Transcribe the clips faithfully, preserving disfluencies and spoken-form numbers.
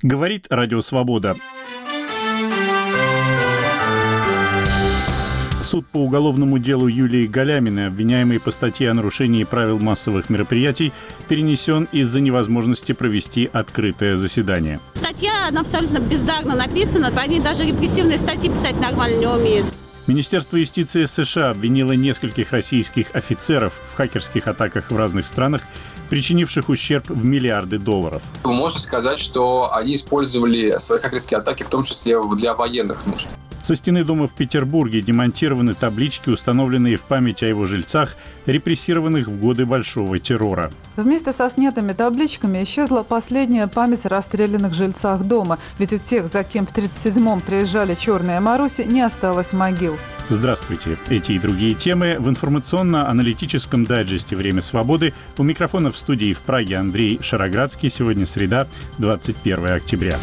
Говорит Радио Свобода. Суд по уголовному делу Юлии Галяминой, обвиняемой по статье о нарушении правил массовых мероприятий, перенесен из-за невозможности провести открытое заседание. Статья, она абсолютно бездарно написана, они даже репрессивные статьи писать нормально не умеют. Министерство юстиции США обвинило нескольких российских офицеров в хакерских атаках в разных странах, причинивших ущерб в миллиарды долларов. Можно сказать, что они использовали свои хакерские атаки в том числе для военных нужд. Со стены дома в Петербурге демонтированы таблички, установленные в память о его жильцах, репрессированных в годы Большого террора. Вместе со снятыми табличками исчезла последняя память о расстрелянных жильцах дома. Ведь у тех, за кем в тридцать седьмом приезжали черные Маруси, не осталось могил. Здравствуйте. Эти и другие темы в информационно-аналитическом дайджесте «Время свободы». У микрофона в студии в Праге Андрей Шароградский. Сегодня среда, двадцать первое октября.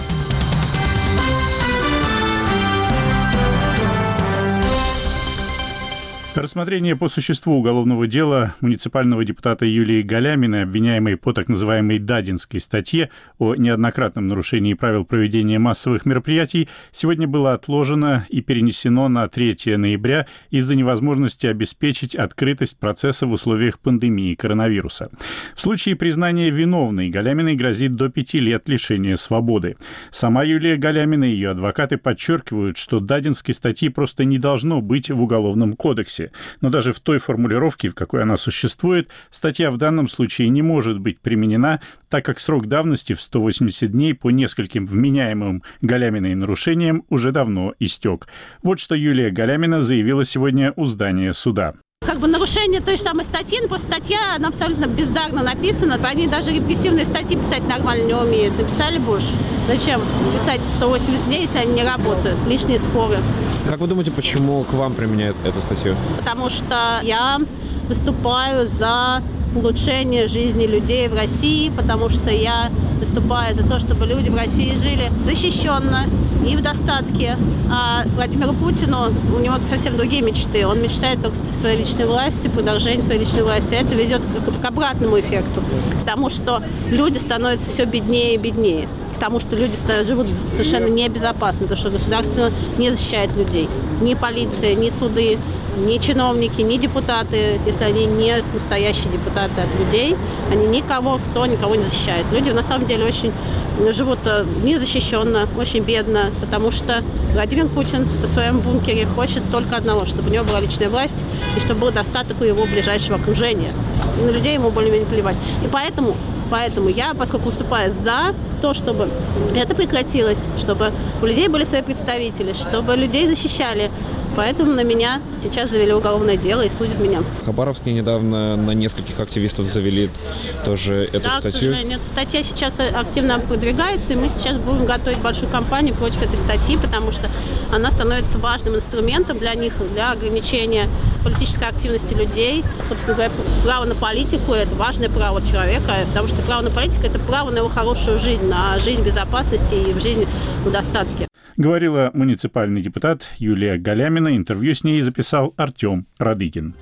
Рассмотрение по существу уголовного дела муниципального депутата Юлии Галяминой, обвиняемой по так называемой Дадинской статье о неоднократном нарушении правил проведения массовых мероприятий, сегодня было отложено и перенесено на третье ноября из-за невозможности обеспечить открытость процесса в условиях пандемии коронавируса. В случае признания виновной Галяминой грозит до пяти лет лишения свободы. Сама Юлия Галямина и ее адвокаты подчеркивают, что Дадинской статьи просто не должно быть в Уголовном кодексе. Но даже в той формулировке, в какой она существует, статья в данном случае не может быть применена, так как срок давности в сто восемьдесят дней по нескольким вменяемым Галяминой нарушениям уже давно истек. Вот что Юлия Галямина заявила сегодня у здания суда. Как бы нарушение той же самой статьи, но просто статья, она абсолютно бездарно написана, они даже репрессивные статьи писать нормально не умеют. Написали бы уж. Зачем писать сто восемьдесят дней, если они не работают? Лишние споры. Как вы думаете, почему к вам применяют эту статью? Потому что я выступаю за улучшение жизни людей в России, потому что я выступаю за то, чтобы люди в России жили защищенно и в достатке. А Владимиру Путину, у него совсем другие мечты. Он мечтает только со своей личной власти, продолжение своей личной власти. А это ведет к, к обратному эффекту, к тому, что люди становятся все беднее и беднее. К тому, что люди живут совершенно небезопасно, потому что государство не защищает людей. Ни полиция, ни суды, ни чиновники, ни депутаты, если они не настоящие депутаты от людей, они никого, кто никого не защищает. Люди на самом деле очень живут незащищенно, очень бедно, потому что Владимир Путин со своим бункере хочет только одного, чтобы у него была личная власть и чтобы был достаток у его ближайшего окружения. И на людей ему более-менее плевать. И поэтому, поэтому я, поскольку выступаю за то, чтобы это прекратилось, чтобы у людей были свои представители, чтобы людей защищали. Поэтому на меня сейчас завели уголовное дело и судят меня. В Хабаровске недавно на нескольких активистов завели тоже эту да, статью. Да, к сожалению, эта статья сейчас активно продвигается, и мы сейчас будем готовить большую кампанию против этой статьи, потому что она становится важным инструментом для них, для ограничения политической активности людей. Собственно говоря, право на политику – это важное право человека, потому что право на политику – это право на его хорошую жизнь, на жизнь в безопасности и в жизнь в достатке. Говорила муниципальный депутат Юлия Галямина. Интервью с ней записал Артем Радыгин.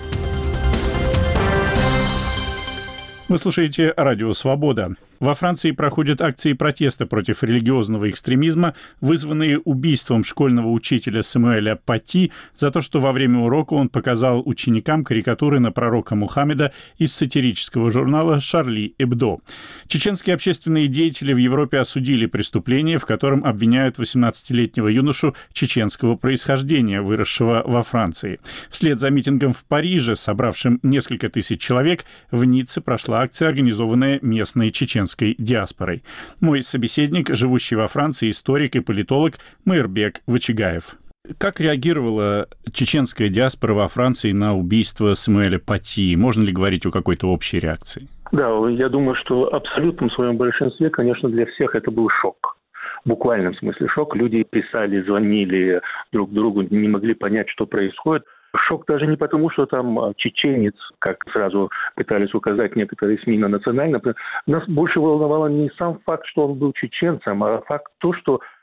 Вы слушаете Радио Свобода. Во Франции проходят акции протеста против религиозного экстремизма, вызванные убийством школьного учителя Самуэля Пати за то, что во время урока он показал ученикам карикатуры на пророка Мухаммеда из сатирического журнала «Шарли Эбдо». Чеченские общественные деятели в Европе осудили преступление, в котором обвиняют восемнадцатилетнего юношу чеченского происхождения, выросшего во Франции. Вслед за митингом в Париже, собравшим несколько тысяч человек, в Ницце прошла акция, организованная местной чеченской диаспорой. Мой собеседник, живущий во Франции, историк и политолог Майырбек Вачигаев. Как реагировала чеченская диаспора во Франции на убийство Самуэля Пати? Можно ли говорить о какой-то общей реакции? Да, я думаю, что в абсолютном своем большинстве, конечно, для всех это был шок. В буквальном смысле шок. Люди писали, звонили друг другу, не могли понять, что происходит. Шок даже не потому, что там чеченец, как сразу пытались указать некоторые СМИ на национальном. Нас больше волновало не сам факт, что он был чеченцем, а факт то, что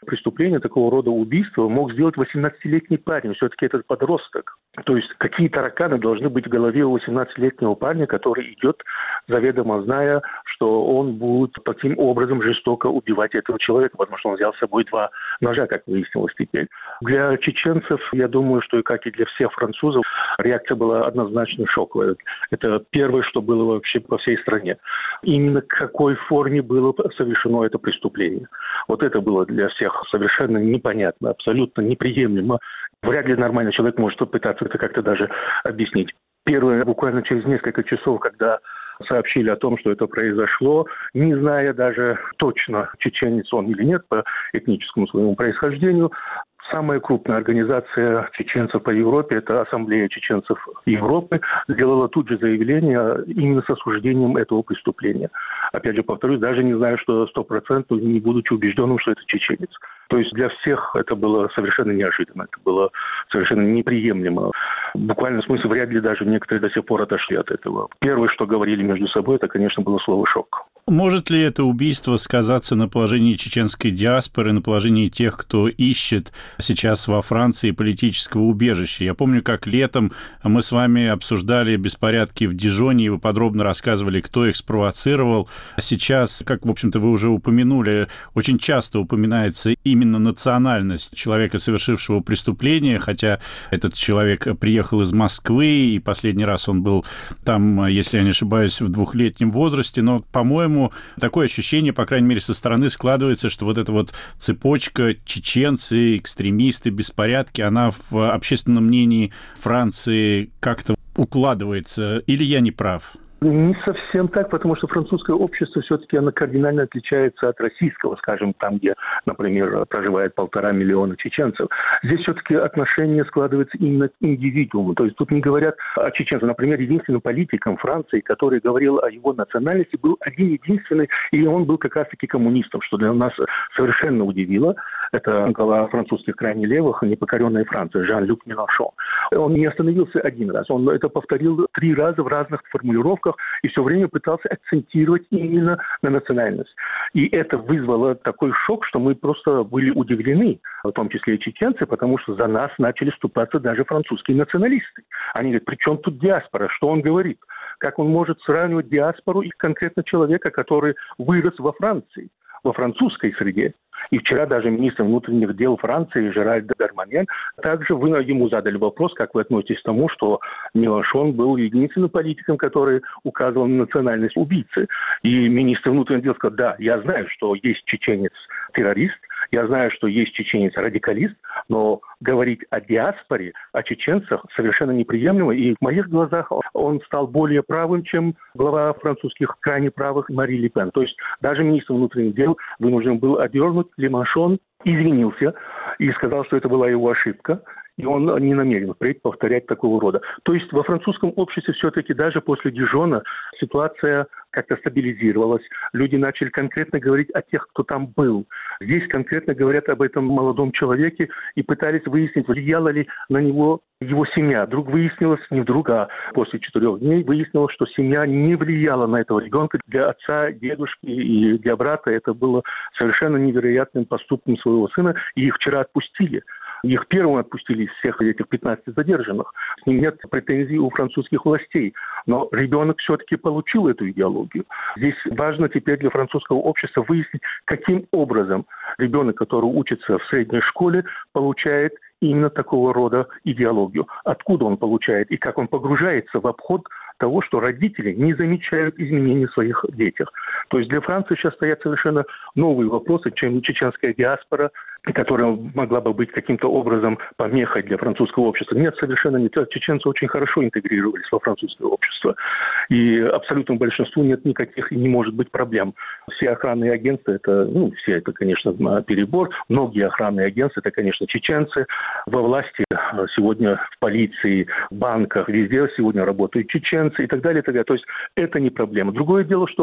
преступление такого рода убийства мог сделать восемнадцатилетний парень. Все-таки это подросток. То есть какие тараканы должны быть в голове у восемнадцатилетнего парня, который идет, заведомо зная, что он будет таким образом жестоко убивать этого человека, потому что он взял с собой два ножа, как выяснилось теперь. Для чеченцев, я думаю, что и как и для всех французов, реакция была однозначно шоковая. Это первое, что было вообще по всей стране. Именно в какой форме было совершено это преступление. Вот это было для всех совершенно непонятно, абсолютно неприемлемо. Вряд ли нормальный человек может попытаться это как-то даже объяснить. Первое, буквально через несколько часов, когда сообщили о том, что это произошло, не зная даже точно, чеченец он или нет по этническому своему происхождению, самая крупная организация чеченцев по Европе, это Ассамблея чеченцев Европы, сделала тут же заявление именно с осуждением этого преступления. Опять же, повторюсь, даже не знаю, что сто процентов, не будучи убежденным, что это чеченец. То есть для всех это было совершенно неожиданно, это было совершенно неприемлемо. Буквально в смысле, вряд ли даже некоторые до сих пор отошли от этого. Первое, что говорили между собой, это, конечно, было слово «шок». Может ли это убийство сказаться на положении чеченской диаспоры, на положении тех, кто ищет сейчас во Франции политического убежища? Я помню, как летом мы с вами обсуждали беспорядки в Дижоне, и вы подробно рассказывали, кто их спровоцировал. Сейчас, как, в общем-то, вы уже упомянули, очень часто упоминается именно национальность человека, совершившего преступление, хотя этот человек приехал из Москвы, и последний раз он был там, если я не ошибаюсь, в двухлетнем возрасте, но, по-моему, такое ощущение, по крайней мере, со стороны складывается, что вот эта вот цепочка чеченцы, экстремисты, беспорядки, она в общественном мнении Франции как-то укладывается. Или я не прав? Не совсем так, потому что французское общество все-таки оно кардинально отличается от российского, скажем, там, где, например, проживает полтора миллиона чеченцев. Здесь все-таки отношение складывается именно к индивидууму. То есть тут не говорят о чеченцах. Например, единственным политиком Франции, который говорил о его национальности, был один-единственный, и он был как раз-таки коммунистом, что для нас совершенно удивило. Это глава французских крайне левых, непокоренная Франция, Жан-Люк Mélenchon. Он не остановился один раз, он это повторил три раза в разных формулировках, и все время пытался акцентировать именно на национальность. И это вызвало такой шок, что мы просто были удивлены, в том числе и чеченцы, потому что за нас начали вступаться даже французские националисты. Они говорят, при чем тут диаспора, что он говорит? Как он может сравнивать диаспору и конкретно человека, который вырос во Франции, во французской среде? И вчера даже министр внутренних дел Франции Жеральд Дарманьян, также вы ему задали вопрос, как вы относитесь к тому, что Mélenchon был единственным политиком, который указывал на национальность убийцы. И министр внутренних дел сказал, да, я знаю, что есть чеченец-террорист, я знаю, что есть чеченец-радикалист, но говорить о диаспоре, о чеченцах совершенно неприемлемо. И в моих глазах он стал более правым, чем глава французских крайне правых Мари Ле Пен. То есть даже министр внутренних дел вынужден был одернуть. Mélenchon извинился и сказал, что это была его ошибка. И он не намерен впредь повторять такого рода. То есть во французском обществе все-таки даже после Дижона ситуация как-то стабилизировалась. Люди начали конкретно говорить о тех, кто там был. Здесь конкретно говорят об этом молодом человеке и пытались выяснить, влияла ли на него его семья. Вдруг выяснилось, не вдруг, а после четырех дней выяснилось, что семья не влияла на этого ребенка. Для отца, дедушки и для брата это было совершенно невероятным поступком своего сына. И их вчера отпустили. Их первым отпустили из всех этих пятнадцати задержанных. С ним нет претензий у французских властей. Но ребенок все-таки получил эту идеологию. Здесь важно теперь для французского общества выяснить, каким образом ребенок, который учится в средней школе, получает именно такого рода идеологию. Откуда он получает и как он погружается в обход того, что родители не замечают изменений в своих детях. То есть для Франции сейчас стоят совершенно новые вопросы, чем чеченская диаспора, которая могла бы быть каким-то образом помехой для французского общества. Нет, совершенно не так. Чеченцы очень хорошо интегрировались во французское общество. И абсолютному большинству нет никаких и не может быть проблем. Все охранные агентства, это, ну, все это, конечно, перебор. Многие охранные агентства, это, конечно, чеченцы. Во власти сегодня в полиции, в банках, везде сегодня работают чеченцы и так далее, и так далее. То есть это не проблема. Другое дело, что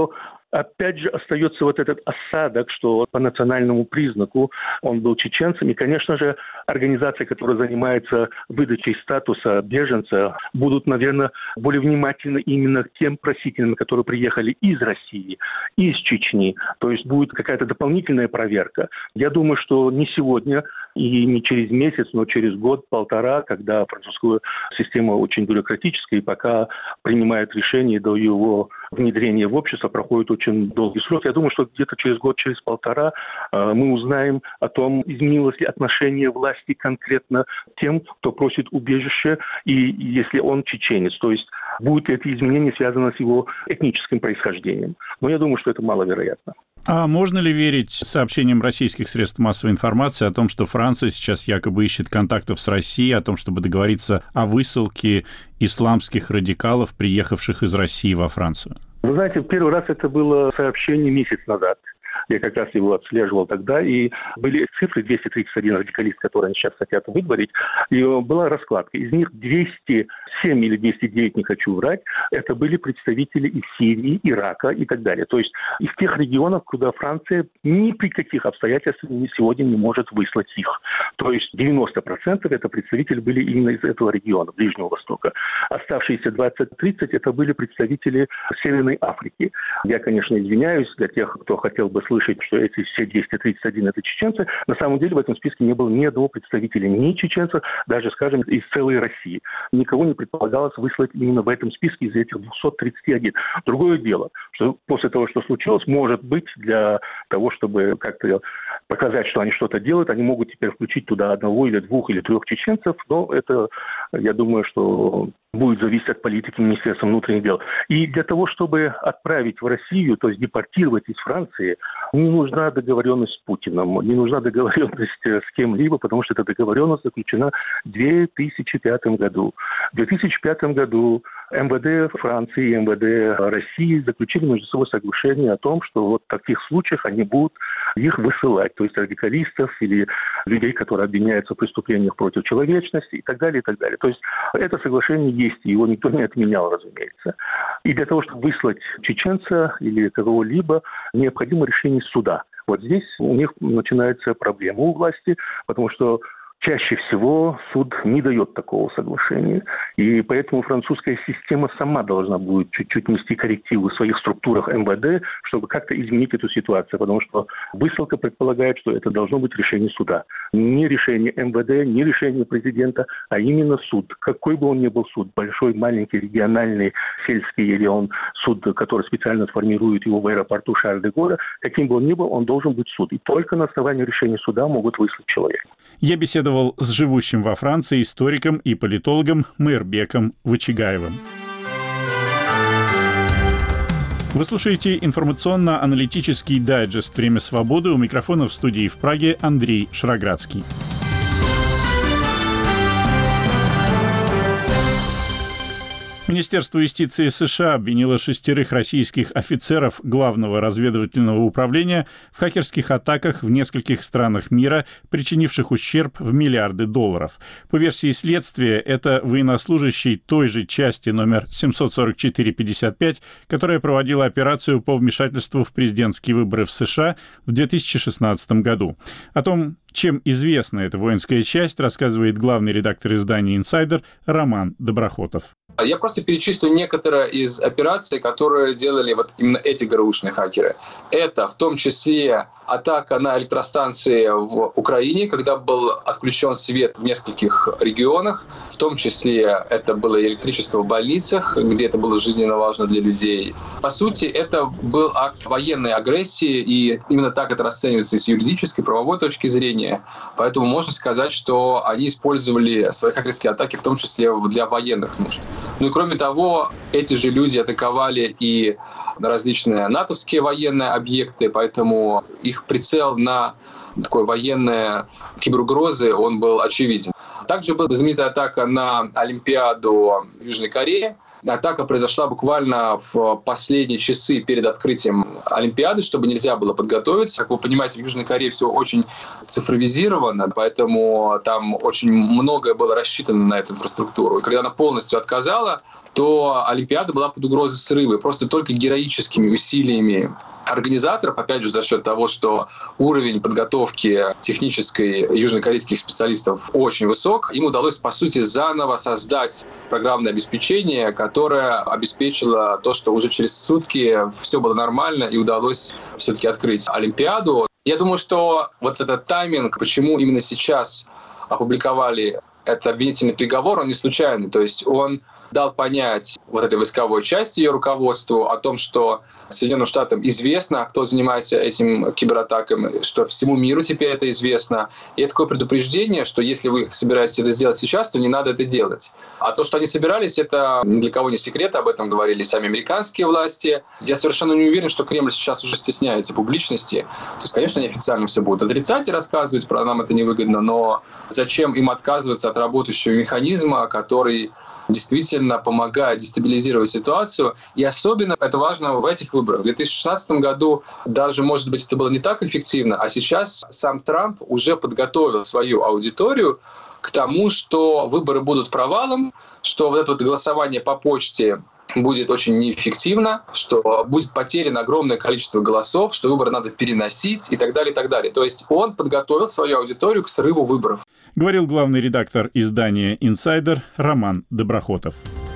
Опять же, остается вот этот осадок, что по национальному признаку он был чеченцем. И, конечно же, организации, которые занимаются выдачей статуса беженца, будут, наверное, более внимательны именно к тем просителям, которые приехали из России, из Чечни. То есть будет какая-то дополнительная проверка. Я думаю, что не сегодня и не через месяц, но через год-полтора, когда французская система очень бюрократическая, и пока принимает решение до его внедрения в общество, проходит очень долгий срок. Я думаю, что где-то через год, через полтора э, мы узнаем о том, изменилось ли отношение власти конкретно тем, кто просит убежище, и если он чеченец. То есть будут ли эти изменения связаны с его этническим происхождением. Но я думаю, что это маловероятно. А можно ли верить сообщениям российских средств массовой информации о том, что Франция сейчас якобы ищет контактов с Россией, о том, чтобы договориться о высылке исламских радикалов, приехавших из России во Францию? Вы знаете, первый раз это было сообщение месяц назад. Я как раз его отслеживал тогда, и были цифры двести тридцать один радикалист, которые они сейчас хотят выдворить, и была раскладка. Из них двести семь или двести девять, не хочу врать, это были представители из Сирии, Ирака и так далее. То есть из тех регионов, куда Франция ни при каких обстоятельствах сегодня не может выслать их. То есть девяносто процентов это представители были именно из этого региона, Ближнего Востока. Оставшиеся двадцать-тридцать это были представители Северной Африки. Я, конечно, извиняюсь для тех, кто хотел бы слышать, что эти все двести тридцать один это чеченцы. На самом деле в этом списке не было ни одного представителя ни чеченцев, даже, скажем, из целой России. Никого не предполагалось выслать именно в этом списке из этих двухсот тридцати одного. Другое дело, что после того, что случилось, может быть, для того, чтобы как-то показать, что они что-то делают, они могут теперь включить туда одного или двух или трех чеченцев, но это, я думаю, что будет зависеть от политики Министерства внутренних дел. И для того, чтобы отправить в Россию, то есть депортировать из Франции, не нужна договоренность с Путиным, не нужна договоренность с кем-либо, потому что эта договоренность заключена в две тысячи пятом году. В две тысячи пятом году эм вэ дэ Франции и эм вэ дэ России заключили между собой соглашение о том, что вот в таких случаях они будут их высылать, то есть радикалистов или людей, которые обвиняются в преступлениях против человечности и так далее, и так далее. То есть это соглашение есть, его никто не отменял, разумеется. И для того, чтобы выслать чеченца или кого-либо, необходимо решение суда. Вот здесь у них начинается проблема у власти, потому что чаще всего суд не дает такого соглашения. И поэтому французская система сама должна будет чуть-чуть нести коррективы в своих структурах эм вэ дэ, чтобы как-то изменить эту ситуацию. Потому что высылка предполагает, что это должно быть решение суда. Не решение эм вэ дэ, не решение президента, а именно суд. Какой бы он ни был суд, большой, маленький, региональный, сельский, или он суд, который специально сформирует его в аэропорту Шарль-де-Голля, каким бы он ни был, он должен быть суд. И только на основании решения суда могут выслать человека. Я беседовал с живущим во Франции историком и политологом Мейрбеком Вычигаевым. Вы слушаете информационно-аналитический дайджест «Время свободы». У микрофона в студии в Праге Андрей Шароградский. Министерство юстиции США обвинило шестерых российских офицеров Главного разведывательного управления в хакерских атаках в нескольких странах мира, причинивших ущерб в миллиарды долларов. По версии следствия, это военнослужащий той же части номер семьсот сорок четыре пятьдесят пять, которая проводила операцию по вмешательству в президентские выборы в США в две тысячи шестнадцатом году. О том, чем известна эта воинская часть, рассказывает главный редактор издания «Инсайдер» Роман Доброхотов. Я просто перечислю некоторые из операций, которые делали вот именно эти ГРУшные хакеры. Это в том числе атака на электростанции в Украине, когда был отключен свет в нескольких регионах. В том числе это было электричество в больницах, где это было жизненно важно для людей. По сути, это был акт военной агрессии, и именно так это расценивается и с юридической, правовой точки зрения. Поэтому можно сказать, что они использовали свои хакерские атаки в том числе для военных нужд. Ну и кроме того, эти же люди атаковали и различные натовские военные объекты, поэтому их прицел на такой военные киберугрозы, он был очевиден. Также была знаменитая атака на Олимпиаду в Южной Корее. Атака произошла буквально в последние часы перед открытием Олимпиады, чтобы нельзя было подготовиться. Как вы понимаете, в Южной Корее все очень цифровизировано, поэтому там очень многое было рассчитано на эту инфраструктуру. И когда она полностью отказала, то Олимпиада была под угрозой срыва. И просто только героическими усилиями организаторов, опять же, за счет того, что уровень подготовки технической южнокорейских специалистов очень высок, им удалось, по сути, заново создать программное обеспечение, которое обеспечило то, что уже через сутки все было нормально и удалось все-таки открыть Олимпиаду. Я думаю, что вот этот тайминг, почему именно сейчас опубликовали этот обвинительный приговор, он не случайный. То есть он дал понять вот этой войсковой части ее руководству о том, что Соединенным Штатам известно, кто занимается этим кибератаком, что всему миру теперь это известно. И это такое предупреждение, что если вы собираетесь это сделать сейчас, то не надо это делать. А то, что они собирались, это ни для кого не секрет, об этом говорили сами американские власти. Я совершенно не уверен, что Кремль сейчас уже стесняется публичности. То есть, конечно, они официально все будут отрицать и рассказывать, про нам это невыгодно, но зачем им отказываться от работающего механизма, который действительно помогает дестабилизировать ситуацию. И особенно это важно в этих выборах. В две тысячи шестнадцатом году даже, может быть, это было не так эффективно, а сейчас сам Трамп уже подготовил свою аудиторию к тому, что выборы будут провалом, что вот это вот голосование по почте будет очень неэффективно, что будет потеряно огромное количество голосов, что выборы надо переносить и так далее, и так далее. То есть он подготовил свою аудиторию к срыву выборов. Говорил главный редактор издания «Инсайдер» Роман Доброхотов.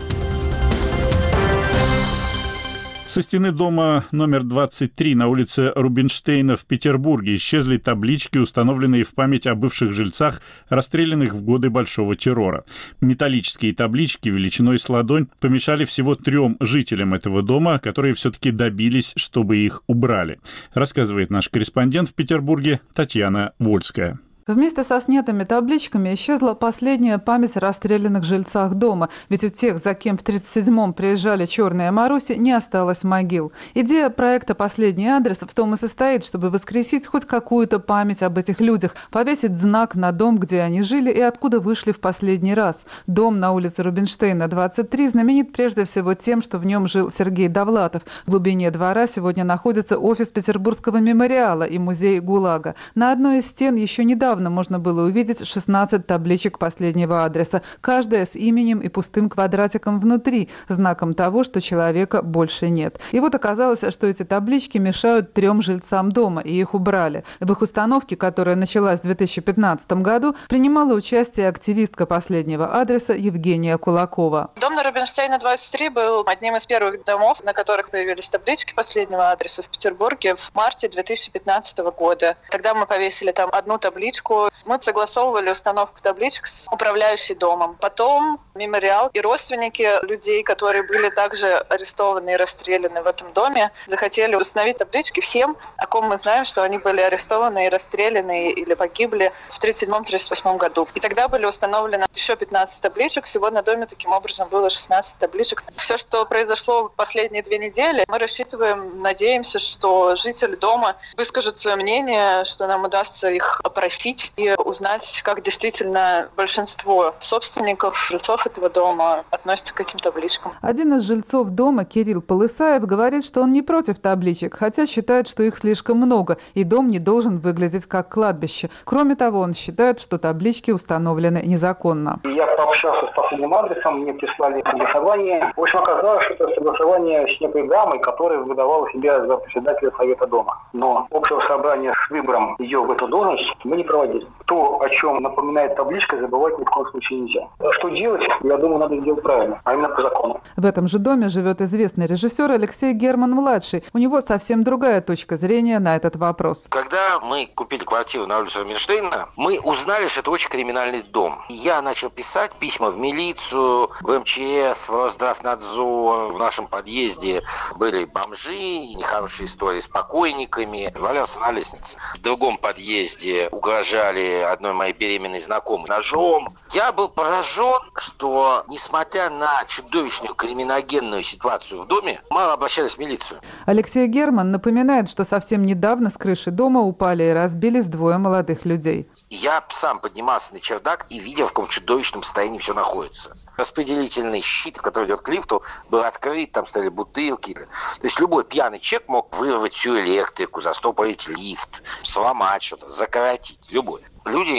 Со стены дома номер двадцать три на улице Рубинштейна в Петербурге исчезли таблички, установленные в память о бывших жильцах, расстрелянных в годы Большого террора. Металлические таблички величиной с ладонь помешали всего трем жителям этого дома, которые все-таки добились, чтобы их убрали, рассказывает наш корреспондент в Петербурге Татьяна Вольская. Вместе со снятыми табличками исчезла последняя память о расстрелянных жильцах дома, ведь у тех, за кем в тридцать седьмом приезжали черные Маруси, не осталось могил. Идея проекта «Последний адрес» в том и состоит, чтобы воскресить хоть какую-то память об этих людях, повесить знак на дом, где они жили и откуда вышли в последний раз. Дом на улице Рубинштейна, двадцать три, знаменит прежде всего тем, что в нем жил Сергей Довлатов. В глубине двора сегодня находится офис Петербургского мемориала и музей ГУЛАГа. На одной из стен еще недавно можно было увидеть шестнадцать табличек последнего адреса, каждая с именем и пустым квадратиком внутри, знаком того, что человека больше нет. И вот оказалось, что эти таблички мешают трем жильцам дома, и их убрали. В их установке, которая началась в две тысячи пятнадцатом году, принимала участие активистка последнего адреса Евгения Кулакова. Дом на Рубинштейна двадцать три был одним из первых домов, на которых появились таблички последнего адреса в Петербурге в марте две тысячи пятнадцатого года. Тогда мы повесили там одну табличку. Мы согласовывали установку табличек с управляющей домом. Потом мемориал и родственники людей, которые были также арестованы и расстреляны в этом доме, захотели установить таблички всем, о ком мы знаем, что они были арестованы и расстреляны или погибли в тридцать седьмом — тридцать восьмом году. И тогда были установлены еще пятнадцать табличек. Всего на доме таким образом было шестнадцать табличек. Все, что произошло в последние две недели, мы рассчитываем, надеемся, что жители дома выскажут свое мнение, что нам удастся их опросить и узнать, как действительно большинство собственников, жильцов этого дома относятся к этим табличкам. Один из жильцов дома, Кирилл Полысаев, говорит, что он не против табличек, хотя считает, что их слишком много, и дом не должен выглядеть как кладбище. Кроме того, он считает, что таблички установлены незаконно. Я пообщался с последним адресом, мне прислали согласование. В общем, оказалось, что это согласование с некой дамой, которая выдавала себя за председателя совета дома. Но общего собрания с выбором ее в эту должность мы не проводили. То, о чем напоминает табличка, забывать ни в коем случае нельзя. Что делать, я думаю, надо сделать правильно, а именно по закону. В этом же доме живет известный режиссер Алексей Герман-младший. У него совсем другая точка зрения на этот вопрос. Когда мы купили квартиру на улице Рубинштейна, мы узнали, что это очень криминальный дом. Я начал писать письма в милицию, в эм че эс, в Росздравнадзор. В нашем подъезде были бомжи, нехорошие истории с покойниками. Валялся на лестнице. В другом подъезде угрожали одной моей беременной знакомой ножом. Я был поражен, что, несмотря на чудовищную криминогенную ситуацию в доме, мало обращались в милицию. Алексей Герман напоминает, что совсем недавно с крыши дома упали и разбились двое молодых людей. Я сам поднимался на чердак и видел, в каком чудовищном состоянии все находится. Распределительный щит, который идет к лифту, был открыт, там стояли бутылки. То есть любой пьяный человек мог вырвать всю электрику, застопорить лифт, сломать что-то, закоротить, любой. Люди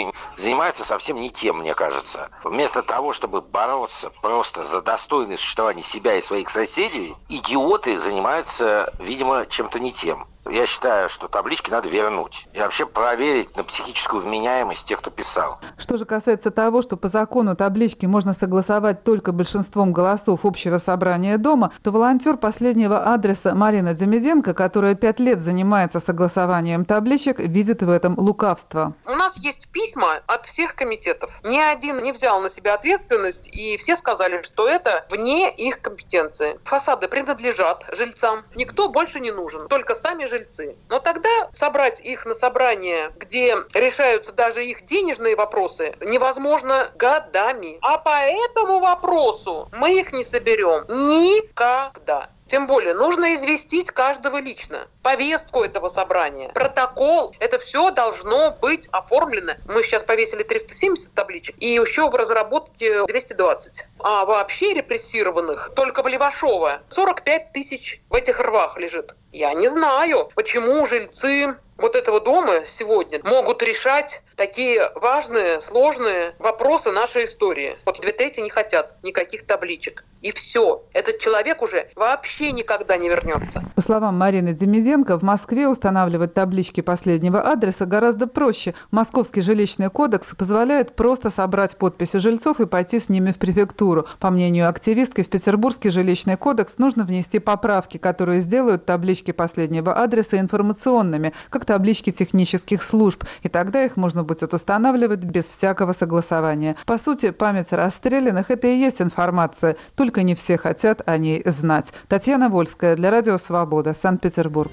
занимаются совсем не тем, мне кажется. Вместо того, чтобы бороться просто за достойное существование себя и своих соседей, идиоты занимаются, видимо, чем-то не тем. Я считаю, что таблички надо вернуть и вообще проверить на психическую вменяемость тех, кто писал. Что же касается того, что по закону таблички можно согласовать только большинством голосов общего собрания дома, то волонтер последнего адреса Марина Демиденко, которая пять лет занимается согласованием табличек, видит в этом лукавство. У нас есть письма от всех комитетов. Ни один не взял на себя ответственность, и все сказали, что это вне их компетенции. Фасады принадлежат жильцам. Никто больше не нужен, только сами жильцы. Но тогда собрать их на собрание, где решаются даже их денежные вопросы, невозможно годами. А по этому вопросу мы их не соберем никогда. Тем более, нужно известить каждого лично. Повестку этого собрания, протокол, это все должно быть оформлено. Мы сейчас повесили триста семьдесят табличек, и еще в разработке двести двадцать. А вообще репрессированных только в Левашово сорок пять тысяч в этих рвах лежит. Я не знаю, почему жильцы вот этого дома сегодня могут решать такие важные, сложные вопросы нашей истории. Вот две трети не хотят никаких табличек. И все. Этот человек уже вообще никогда не вернется. По словам Марины Демиденко, в Москве устанавливать таблички последнего адреса гораздо проще. Московский жилищный кодекс позволяет просто собрать подписи жильцов и пойти с ними в префектуру. По мнению активистки, в Петербургский жилищный кодекс нужно внести поправки, которые сделают таблички последнего адреса информационными, как таблички технических служб. И тогда их можно будет устанавливать без всякого согласования. По сути, память о расстрелянных – это и есть информация, только не все хотят о ней знать. Татьяна Вольская для Радио Свобода, Санкт-Петербург.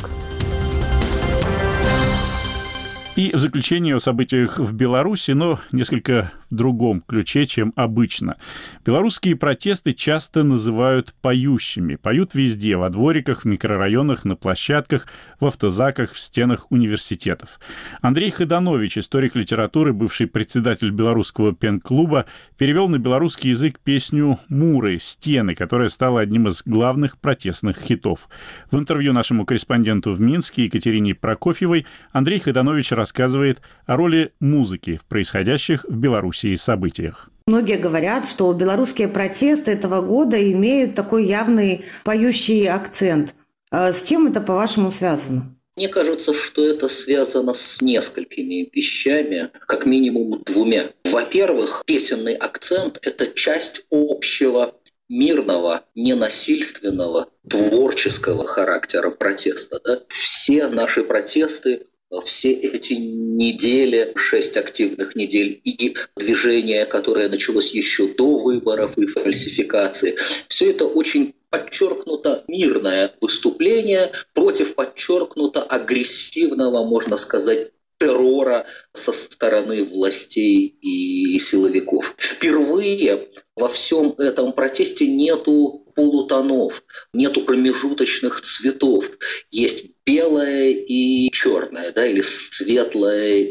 И в заключение о событиях в Беларуси, но несколько в другом ключе, чем обычно. Белорусские протесты часто называют поющими. Поют везде, во двориках, в микрорайонах, на площадках, в автозаках, в стенах университетов. Андрей Ходанович, историк литературы, бывший председатель белорусского пен-клуба, перевел на белорусский язык песню «Муры. Стены», которая стала одним из главных протестных хитов. В интервью нашему корреспонденту в Минске Екатерине Прокофьевой Андрей Ходанович рассказывает о роли музыки в происходящих в Белоруссии событиях. Многие говорят, что белорусские протесты этого года имеют такой явный поющий акцент. С чем это, по-вашему, связано? Мне кажется, что это связано с несколькими вещами, как минимум двумя. Во-первых, песенный акцент – это часть общего мирного, ненасильственного, творческого характера протеста. Да? Все наши протесты, все эти недели, шесть активных недель и движение, которое началось еще до выборов и фальсификации, все это очень подчеркнуто мирное выступление против подчеркнуто агрессивного, можно сказать, террора со стороны властей и силовиков. Впервые во всем этом протесте нету полутонов, нету промежуточных цветов. Есть белое и черное, да, или светлое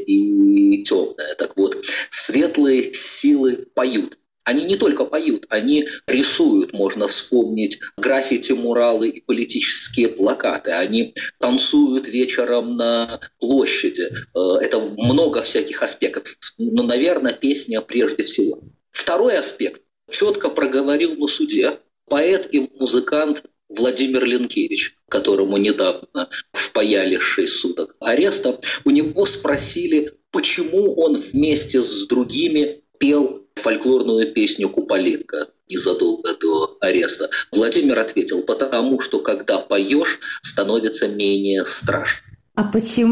и темное. Так вот, светлые силы поют. Они не только поют, они рисуют, можно вспомнить граффити, муралы и политические плакаты. Они танцуют вечером на площади. Это много всяких аспектов. Но, наверное, песня прежде всего. Второй аспект четко проговорил на суде поэт и музыкант Владимир Ленкевич, которому недавно впаяли шесть суток ареста. У него спросили, почему он вместе с другими пел фольклорную песню «Куполинка» незадолго до ареста. Владимир ответил, потому что когда поешь, становится менее страшно. А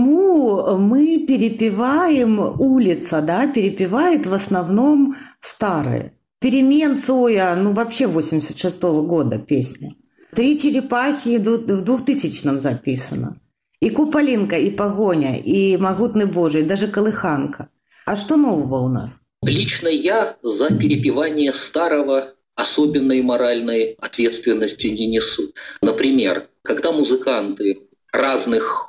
почему мы перепеваем «Улица», да, перепевает в основном старые? «Перемен Цоя», ну вообще восемьдесят шестого года песня. «Три черепахи» в двухтысячном записано. И «Куполинка», и «Погоня», и «Могутный Божий», даже «Колыханка». А что нового у нас? Лично я за перепевание старого особенной моральной ответственности не несу. Например, когда музыканты разных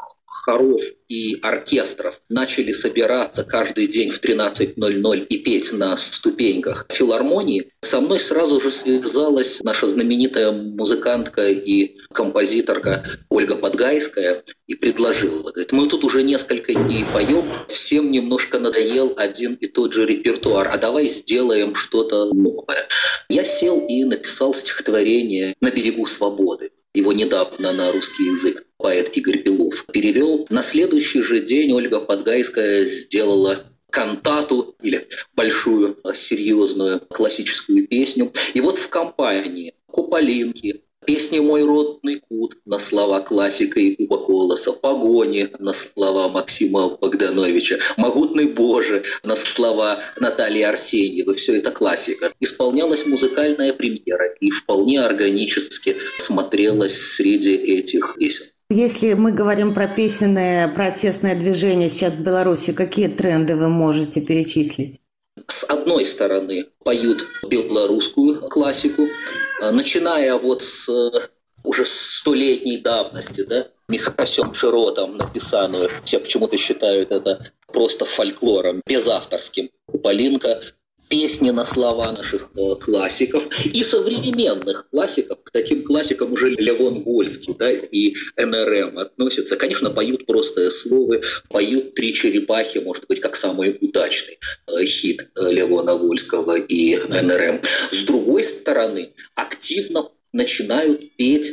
хоров и оркестров начали собираться каждый день в тринадцать ноль ноль и петь на ступеньках филармонии, со мной сразу же связалась наша знаменитая музыкантка и композиторка Ольга Подгайская и предложила, говорит, мы тут уже несколько дней поем, всем немножко надоел один и тот же репертуар, а давай сделаем что-то новое. Я сел и написал стихотворение «На берегу свободы». Его недавно на русский язык поэт Игорь Белов перевел. На следующий же день Ольга Подгайская сделала кантату или большую серьезную классическую песню. И вот в компании Куполинки, песни «Мой родный кут» на слова классика Якуба Колоса, «Погони» на слова Максима Богдановича, «Могутный Боже» на слова Натальи Арсеньевой. Все это классика. Исполнялась музыкальная премьера и вполне органически смотрелась среди этих песен. Если мы говорим про песенное протестное движение сейчас в Беларуси, какие тренды вы можете перечислить? С одной стороны, поют белорусскую классику, начиная вот с уже столетней давности, да, Михасем Широтом написанную, все почему-то считают это просто фольклором, безавторским. Куполинка, песни на слова наших классиков и современных классиков. К таким классикам уже Левон Вольский, да, и эн эр эм относятся. Конечно, поют простые слова, поют «Три черепахи», может быть, как самый удачный хит Левона Вольского и эн эр эм. С другой стороны, активно начинают петь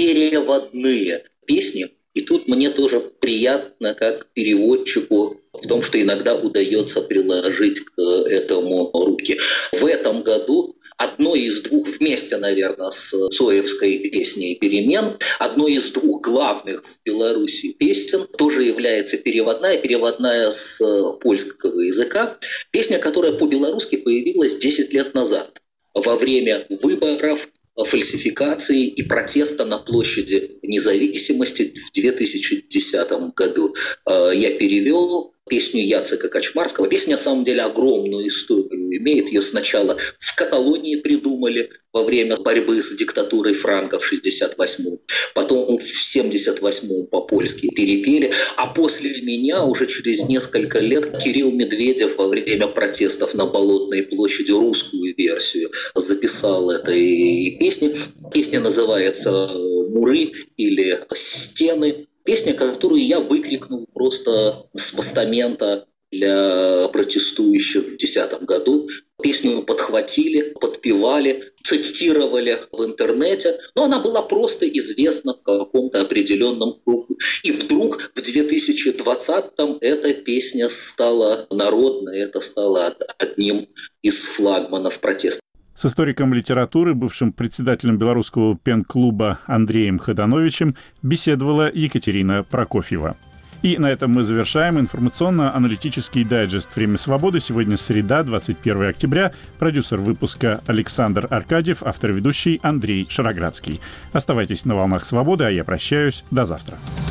переводные песни. И тут мне тоже приятно, как переводчику, в том, что иногда удается приложить к этому руки. В этом году одной из двух, вместе, наверное, с Цоевской песней «Перемен», одной из двух главных в Беларуси песен тоже является переводная, переводная с польского языка. Песня, которая по-белорусски появилась десять лет назад, во время выборов, фальсификации и протеста на площади Независимости в две тысячи десятом году. Я перевел песню Яцека Качмарского. Песня, на самом деле, огромную историю имеет. Ее сначала в Каталонии придумали во время борьбы с диктатурой Франко в шестьдесят восьмом. Потом в семьдесят восьмом по-польски перепели. А после меня уже через несколько лет Кирилл Медведев во время протестов на Болотной площади русскую версию записал этой песни. Песня называется «Муры» или «Стены». Песня, которую я выкрикнул просто с постамента для протестующих в две тысячи десятом году. Песню подхватили, подпевали, цитировали в интернете, но она была просто известна в каком-то определенном кругу. И вдруг в две тысячи двадцатом эта песня стала народной, это стало одним из флагманов протеста. С историком литературы, бывшим председателем белорусского пен-клуба Андреем Ходановичем беседовала Екатерина Прокофьева. И на этом мы завершаем информационно-аналитический дайджест «Время свободы». Сегодня среда, двадцать первое октября. Продюсер выпуска Александр Аркадьев, автор-ведущий Андрей Шароградский. Оставайтесь на волнах свободы, а я прощаюсь. До завтра.